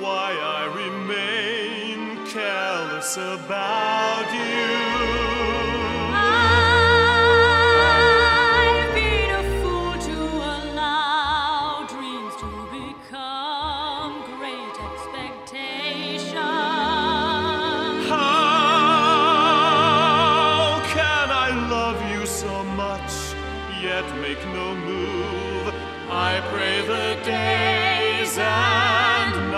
why I remain careless about you. I've been a fool to allow dreams to become great expectations. How can I love you so much, yet make no move? I pray the days and